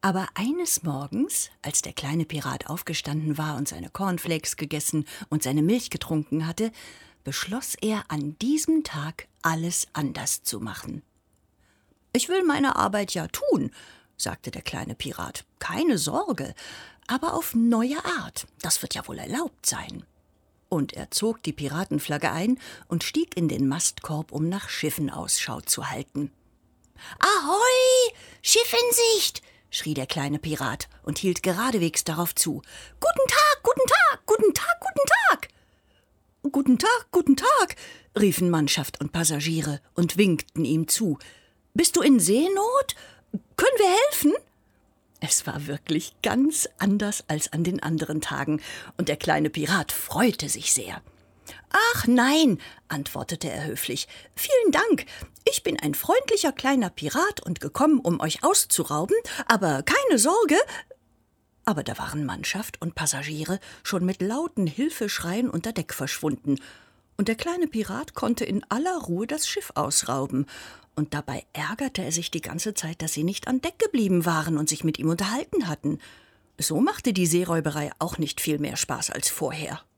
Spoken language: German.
Aber eines Morgens, als der kleine Pirat aufgestanden war und seine Cornflakes gegessen und seine Milch getrunken hatte, beschloss er, an diesem Tag alles anders zu machen. »Ich will meine Arbeit ja tun«, sagte der kleine Pirat. »Keine Sorge, aber auf neue Art. Das wird ja wohl erlaubt sein.« Und er zog die Piratenflagge ein und stieg in den Mastkorb, um nach Schiffen Ausschau zu halten. »Ahoi! Schiff in Sicht!« schrie der kleine Pirat und hielt geradewegs darauf zu. »Guten Tag, guten Tag, guten Tag, guten Tag!« »Guten Tag, guten Tag«, riefen Mannschaft und Passagiere und winkten ihm zu. »Bist du in Seenot? Können wir helfen?« Es war wirklich ganz anders als an den anderen Tagen, und der kleine Pirat freute sich sehr. »Ach nein«, antwortete er höflich, »vielen Dank. Ich bin ein freundlicher kleiner Pirat und gekommen, um euch auszurauben, aber keine Sorge.« Aber da waren Mannschaft und Passagiere schon mit lauten Hilfeschreien unter Deck verschwunden, und der kleine Pirat konnte in aller Ruhe das Schiff ausrauben. Und dabei ärgerte er sich die ganze Zeit, dass sie nicht an Deck geblieben waren und sich mit ihm unterhalten hatten. So machte die Seeräuberei auch nicht viel mehr Spaß als vorher.